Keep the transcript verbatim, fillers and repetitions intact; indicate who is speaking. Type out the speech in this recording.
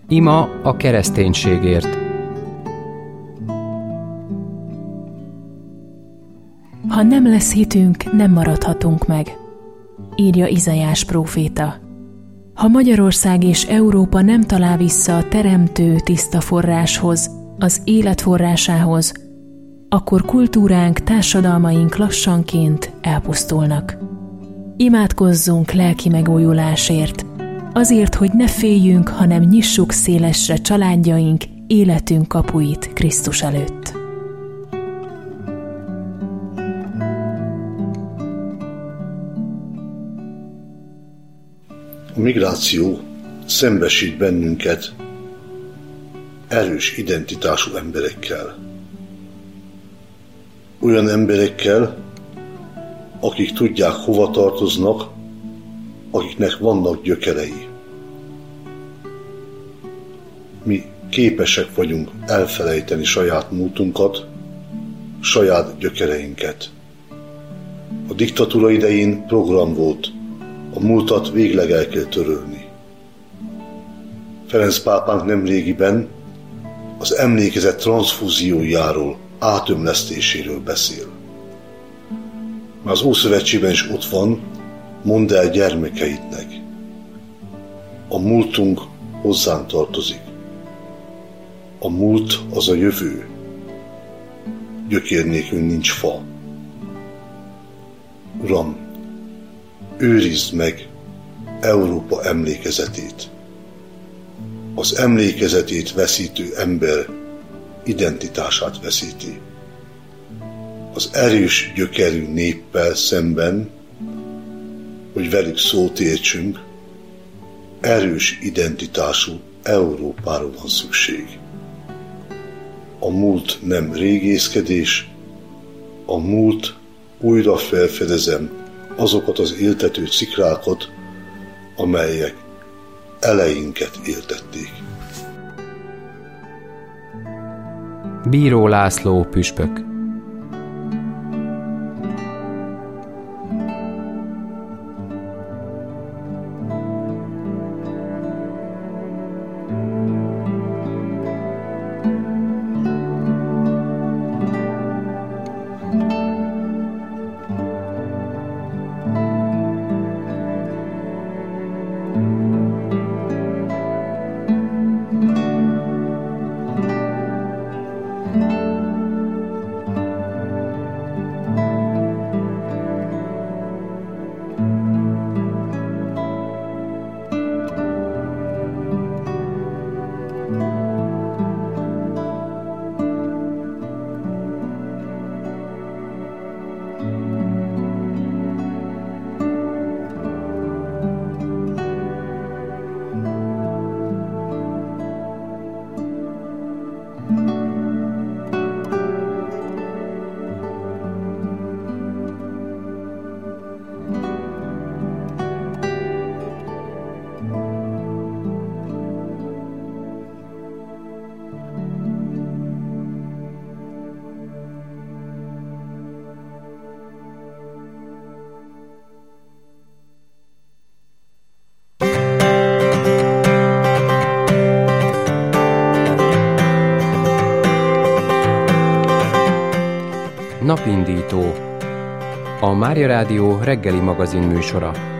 Speaker 1: Ima a kereszténységért.
Speaker 2: Ha nem lesz hitünk, nem maradhatunk meg, írja Izaiás próféta. Ha Magyarország és Európa nem talál vissza a teremtő tiszta forráshoz, az élet forrásához, akkor kultúránk, társadalmaink lassanként elpusztulnak. Imádkozzunk lelki megújulásért, azért, hogy ne féljünk, hanem nyissuk szélesre családjaink, életünk kapuit Krisztus előtt.
Speaker 3: A migráció szembesít bennünket erős identitású emberekkel. Olyan emberekkel, akik tudják, hova tartoznak, akiknek vannak gyökerei. Mi képesek vagyunk elfelejteni saját múltunkat, saját gyökereinket. A diktatúra idején program volt, a múltat végleg el kell törölni. Ferenc pápánk nemrégiben az emlékezet transzfúziójáról, átömlesztéséről beszél. Már az Ószövetségben is ott van, mondd el gyermekeidnek. A múltunk hozzánk tartozik. A múlt az a jövő. Gyökér nélkül nincs fa. Uram, őrizd meg Európa emlékezetét. Az emlékezetét veszítő ember identitását veszíti. Az erős gyökerű néppel szemben, hogy velük szót értsünk, erős identitású Európára van szükség. A múlt nem régészkedés, a múlt újra felfedezem azokat az éltető szikrákat, amelyek eleinket éltették.
Speaker 1: Bíró László püspök. Napindító. A Mária Rádió reggeli magazin műsora.